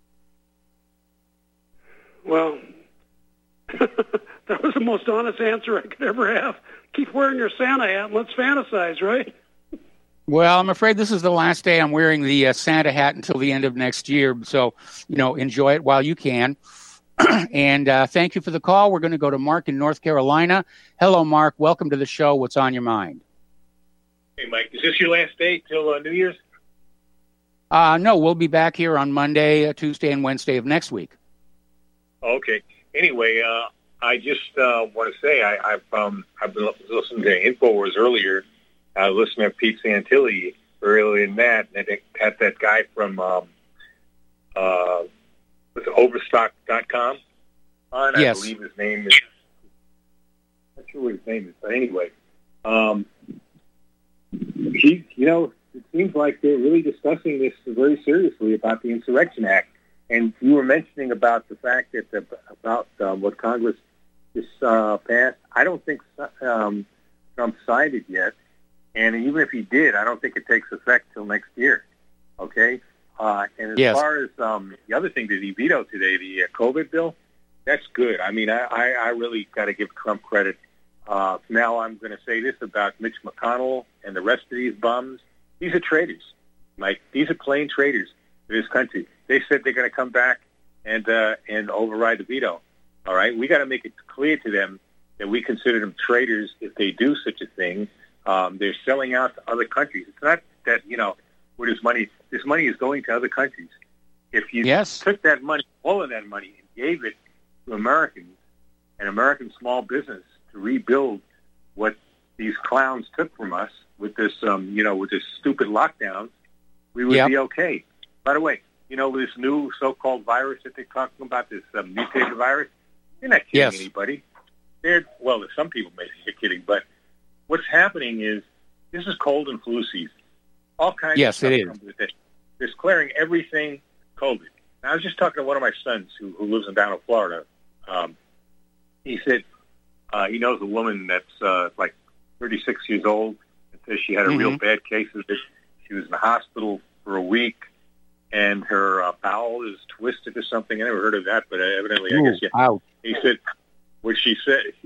Well, that was the most honest answer I could ever have. Keep wearing your Santa hat and let's fantasize, right? Well, I'm afraid this is the last day I'm wearing the Santa hat until the end of next year. So, enjoy it while you can. And thank you for the call. We're going to go to Mark in North Carolina. Hello, Mark. Welcome to the show. What's on your mind? Hey, Mike. Is this your last day till New Year's? No, we'll be back here on Monday, Tuesday, and Wednesday of next week. Okay. Anyway, I just want to say I've been listening to InfoWars earlier. I listened to Pete Santilli earlier in that, and they had that guy from Overstock.com on. Yes. I believe his name is. I'm not sure what his name is, but anyway, it seems like they're really discussing this very seriously about the Insurrection Act. And you were mentioning about the fact that about what Congress just passed. I don't think Trump signed it yet, and even if he did, I don't think it takes effect till next year. Okay, and as far as the other thing that he vetoed today, the COVID bill, that's good. I mean, I really got to give Trump credit. Now I'm going to say this about Mitch McConnell and the rest of these bums. These are traitors, Mike. These are plain traitors to this country. They said they're going to come back and override the veto. All right, we got to make it clear to them that we consider them traitors if they do such a thing. They're selling out to other countries. It's not that where this money is going to other countries. If you took that money, all of that money, and gave it to Americans and American small business to rebuild what these clowns took from us with this, with this stupid lockdown, we would be okay. By the way, this new so-called virus that they're talking about, this mutated virus, they're not kidding anybody. Some people may think they're kidding, but what's happening is this is cold and flu season. All kinds of stuff comes with it. They're declaring everything COVID. Now, I was just talking to one of my sons who lives down in Florida. He said he knows a woman that's like 36 years old and says she had a real bad case of this. She was in the hospital for a week, and her bowel is twisted or something. I never heard of that, but evidently, I guess, yeah. He said, he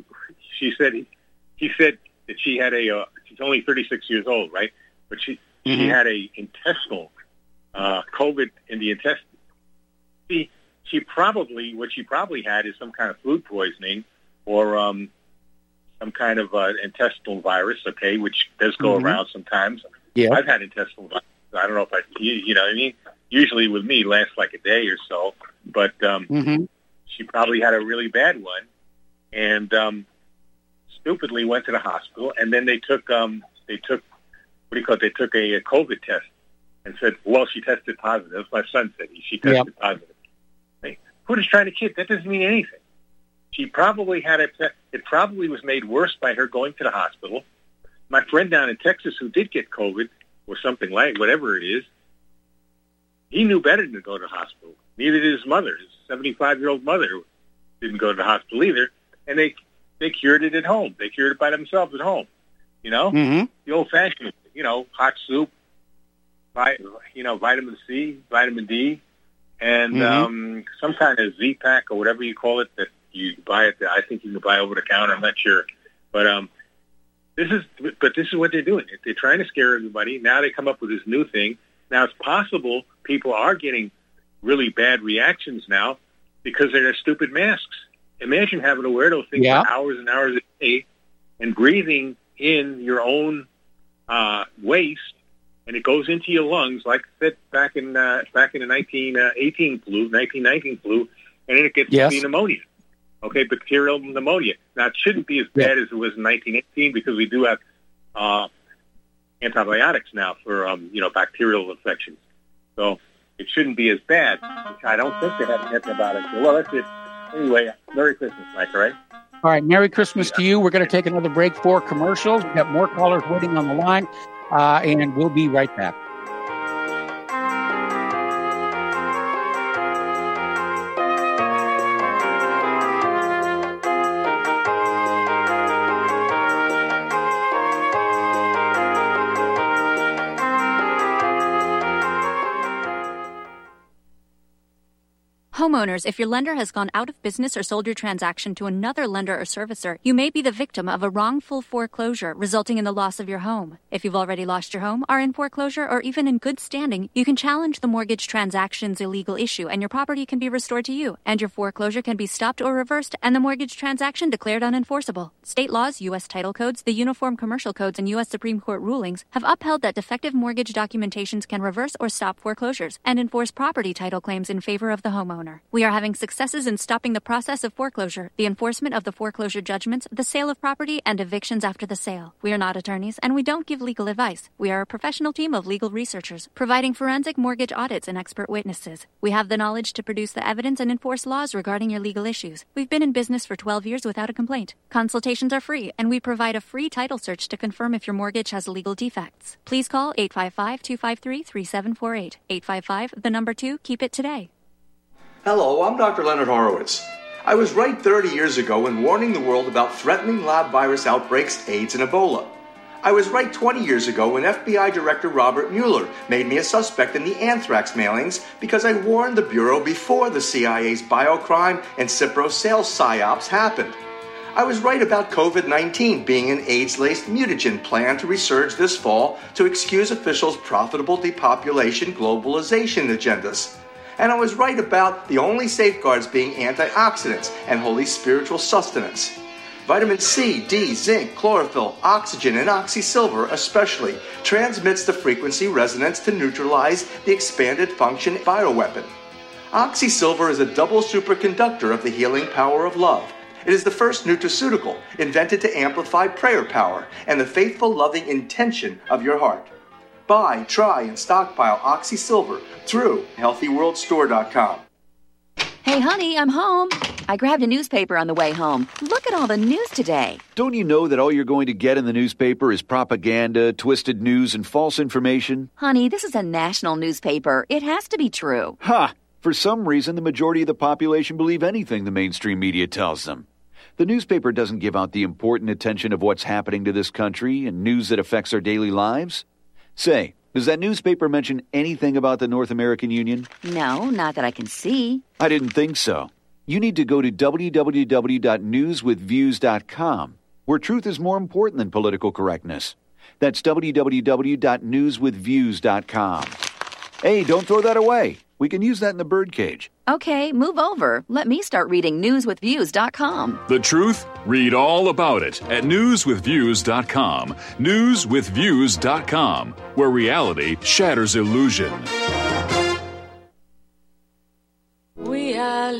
said that she had she's only 36 years old, right? But she had a intestinal COVID in the intestine. See, what she probably had is some kind of food poisoning or some kind of intestinal virus, okay, which does go around sometimes. Yeah. I've had intestinal virus. I don't know if you know what I mean? Usually with me, it lasts like a day or so, but she probably had a really bad one and stupidly went to the hospital, and then they took they took a COVID test and said, well, she tested positive. That's what my son said. She tested positive. Hey, who is trying to kid? That doesn't mean anything. She probably had it probably was made worse by her going to the hospital. My friend down in Texas who did get COVID or something like whatever it is, he knew better than to go to the hospital. Neither did his mother. His 75-year-old mother didn't go to the hospital either. And they cured it at home. They cured it by themselves at home. The old-fashioned, hot soup, vitamin C, vitamin D, and some kind of Z-Pack or whatever you call it that you buy it. I think you can buy over the counter. I'm not sure, but this is what they're doing. They're trying to scare everybody. Now they come up with this new thing. Now it's possible people are getting really bad reactions now because of their stupid masks. Imagine having to wear those things for hours and hours a day and breathing in your own waste, and it goes into your lungs, like I said back in the 1919 flu, and then it gets to be pneumonia. Okay, bacterial pneumonia. Now, it shouldn't be as bad as it was in 1918 because we do have antibiotics now for, bacterial infections. So it shouldn't be as bad. I don't think they have antibiotics. Well, that's it. Anyway, Merry Christmas, Mike, all right? All right, Merry Christmas to you. We're going to take another break for commercials. We've got more callers waiting on the line, and we'll be right back. Homeowners, if your lender has gone out of business or sold your transaction to another lender or servicer, you may be the victim of a wrongful foreclosure, resulting in the loss of your home. If you've already lost your home, are in foreclosure, or even in good standing, you can challenge the mortgage transaction's illegal issue, and your property can be restored to you, and your foreclosure can be stopped or reversed, and the mortgage transaction declared unenforceable. State laws, U.S. title codes, the Uniform Commercial Codes, and U.S. Supreme Court rulings have upheld that defective mortgage documentations can reverse or stop foreclosures and enforce property title claims in favor of the homeowner. We are having successes in stopping the process of foreclosure, the enforcement of the foreclosure judgments, the sale of property, and evictions after the sale. We are not attorneys, and we don't give legal advice. We are a professional team of legal researchers, providing forensic mortgage audits and expert witnesses. We have the knowledge to produce the evidence and enforce laws regarding your legal issues. We've been in business for 12 years without a complaint. Consultations are free, and we provide a free title search to confirm if your mortgage has legal defects. Please call 855-253-3748. 855, 2, keep it today. Hello, I'm Dr. Leonard Horowitz. I was right 30 years ago in warning the world about threatening lab virus outbreaks, AIDS, and Ebola. I was right 20 years ago when FBI Director Robert Mueller made me a suspect in the anthrax mailings because I warned the Bureau before the CIA's biocrime and Cipro sales psyops happened. I was right about COVID-19 being an AIDS-laced mutagen planned to resurge this fall to excuse officials' profitable depopulation globalization agendas. And I was right about the only safeguards being antioxidants and holy spiritual sustenance. Vitamin C, D, zinc, chlorophyll, oxygen, and oxysilver especially transmits the frequency resonance to neutralize the expanded function bioweapon. Oxysilver is a double superconductor of the healing power of love. It is the first nutraceutical invented to amplify prayer power and the faithful, loving intention of your heart. Buy, try, and stockpile Oxysilver through HealthyWorldStore.com. Hey, honey, I'm home. I grabbed a newspaper on the way home. Look at all the news today. Don't you know that all you're going to get in the newspaper is propaganda, twisted news, and false information? Honey, this is a national newspaper. It has to be true. Ha! For some reason, the majority of the population believe anything the mainstream media tells them. The newspaper doesn't give out the important attention of what's happening to this country and news that affects our daily lives. Say, does that newspaper mention anything about the North American Union? No, not that I can see. I didn't think so. You need to go to www.newswithviews.com, where truth is more important than political correctness. That's www.newswithviews.com. Hey, don't throw that away. We can use that in the birdcage. Okay, move over. Let me start reading newswithviews.com. The truth? Read all about it at newswithviews.com. Newswithviews.com, where reality shatters illusion. We are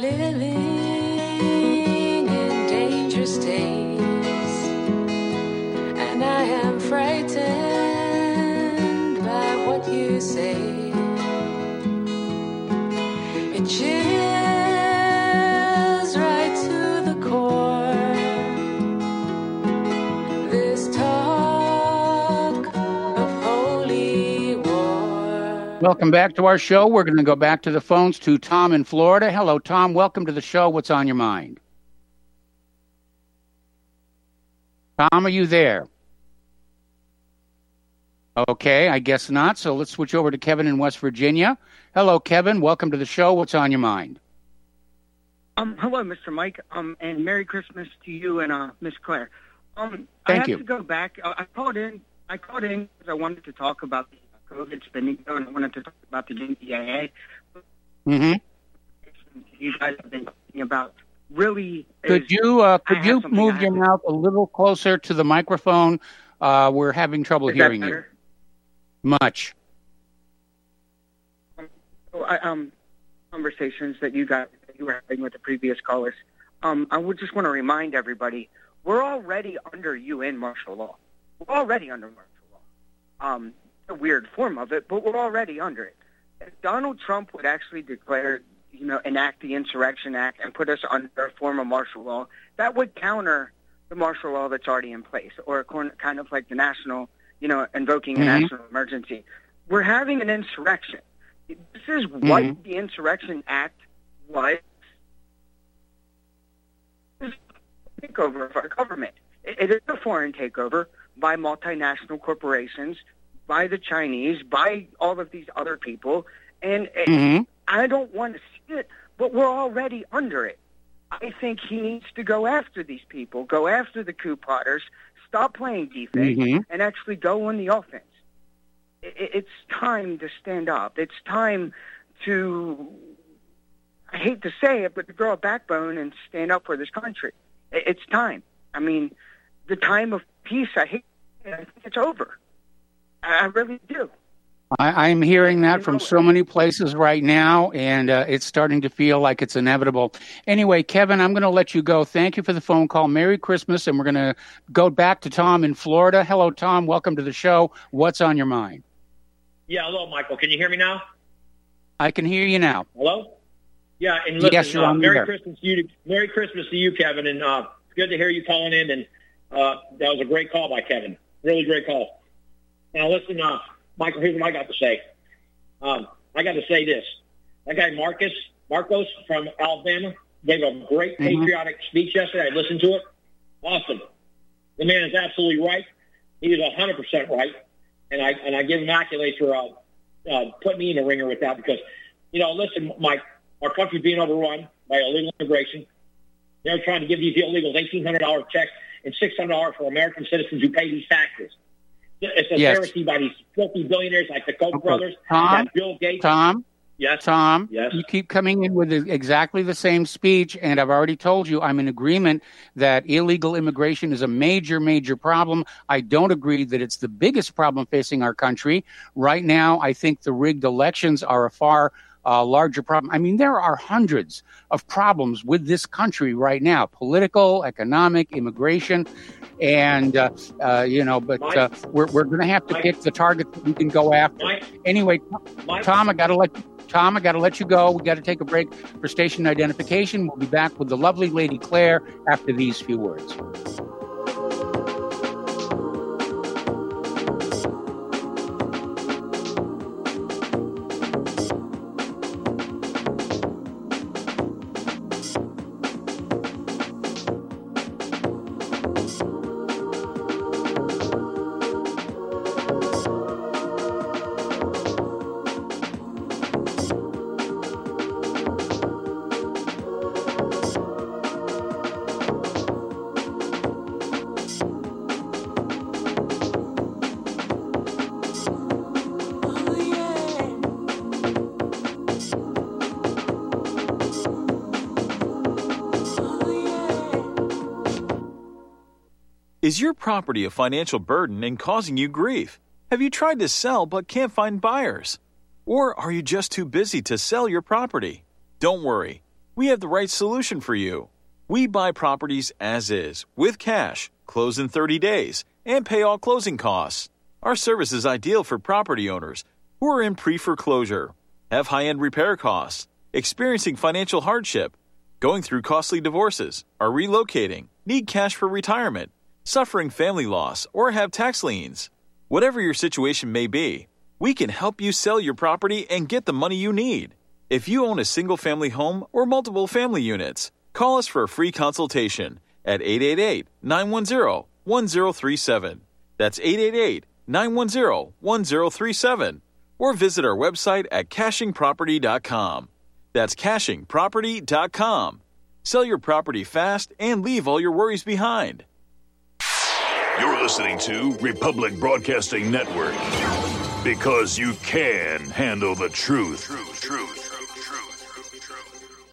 living in dangerous days, and I am frightened by what you say. It chills right to the core. This talk of holy war. Welcome back to our show. We're going to go back to the phones to Tom in Florida. Hello, Tom. Welcome to the show. What's on your mind? Tom, are you there? Okay, I guess not. So let's switch over to Kevin in West Virginia. Hello, Kevin. Welcome to the show. What's on your mind? Hello, Mr. Mike, and Merry Christmas to you and Miss Claire. Thank I have you. to go back. I called in because I wanted to talk about the COVID spending bill, and I wanted to talk about the NDAA. Mm-hmm. You guys have been talking about really. Could you move your mouth a little closer to the microphone? We're having trouble Is that hearing you. better? Much. Conversations that you were having with the previous callers. I would just want to remind everybody, we're already under UN martial law. We're already under martial law. A weird form of it, but we're already under it. If Donald Trump would actually declare, enact the Insurrection Act and put us under a form of martial law, that would counter the martial law that's already in place, or kind of like the national, invoking a national emergency. We're having an insurrection. This is what the Insurrection Act was. This is a takeover of our government. It is a foreign takeover by multinational corporations, by the Chinese, by all of these other people. And I don't want to see it, but we're already under it. I think he needs to go after these people, go after the coup plotters, stop playing defense, and actually go on the offense. It's time to stand up. It's time to, I hate to say it, but to grow a backbone and stand up for this country. It's time. I mean, the time of peace, I think it's over. I really do. I'm hearing that from so many places right now, and it's starting to feel like it's inevitable. Anyway, Kevin, I'm going to let you go. Thank you for the phone call. Merry Christmas, and we're going to go back to Tom in Florida. Hello, Tom. Welcome to the show. What's on your mind? Yeah, hello, Michael. Can you hear me now? I can hear you now. Hello? Yeah, and listen, yes, you're on Merry there. Christmas to you. Merry Christmas to you, Kevin, and it's good to hear you calling in. And that was a great call by Kevin. Really great call. Now, listen, Michael, here's what I got to say. I got to say this. That guy Marcos from Alabama gave a great patriotic speech yesterday. I listened to it. Awesome. The man is absolutely right. He is 100% right. And I give him accolades for putting me in the ringer with that because, listen, Mike, our country's being overrun by illegal immigration. They're trying to give these illegals $1,800 checks and $600 for American citizens who pay these taxes. It's a heresy by these filthy billionaires like the Koch brothers, that Bill Gates. Yes. Tom, you keep coming in with exactly the same speech, and I've already told you I'm in agreement that illegal immigration is a major, major problem. I don't agree that it's the biggest problem facing our country. Right now, I think the rigged elections are a far larger problem. I mean, there are hundreds of problems with this country right now, political, economic, immigration, and, we're going to have to pick the target that we can go after. Anyway, Tom, I got to let you go. We got to take a break for station identification. We'll be back with the lovely Lady Claire after these few words. Is your property a financial burden and causing you grief? Have you tried to sell but can't find buyers? Or are you just too busy to sell your property? Don't worry. We have the right solution for you. We buy properties as is, with cash, close in 30 days, and pay all closing costs. Our service is ideal for property owners who are in pre-foreclosure, have high-end repair costs, experiencing financial hardship, going through costly divorces, are relocating, need cash for retirement, suffering family loss, or have tax liens. Whatever your situation may be, we can help you sell your property and get the money you need. If you own a single-family home or multiple family units, call us for a free consultation at 888-910-1037. That's 888-910-1037. 910-1037 or visit our website at cachingproperty.com. That's cachingproperty.com. Sell your property fast and leave all your worries behind. You're listening to Republic Broadcasting Network because you can handle the truth.